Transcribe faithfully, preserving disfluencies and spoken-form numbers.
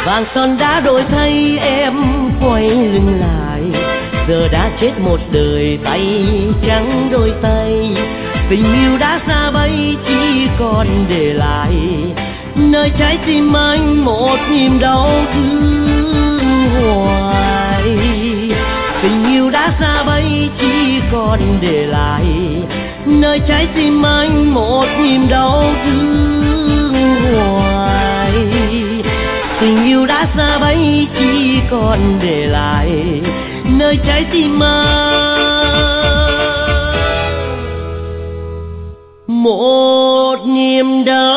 Vàng son đã đổi thay em quay lưng lại, giờ đã chết một đời tay trắng đôi tay. Tình yêu đã xa bay chỉ còn để lại nơi trái tim anh một niềm đau thương hoài. Tình yêu đã xa bay chỉ còn để lại nơi trái tim anh một niềm đau thương hoài. Tình yêu đã xa bay chỉ còn để lại nơi trái tim anh một niềm đau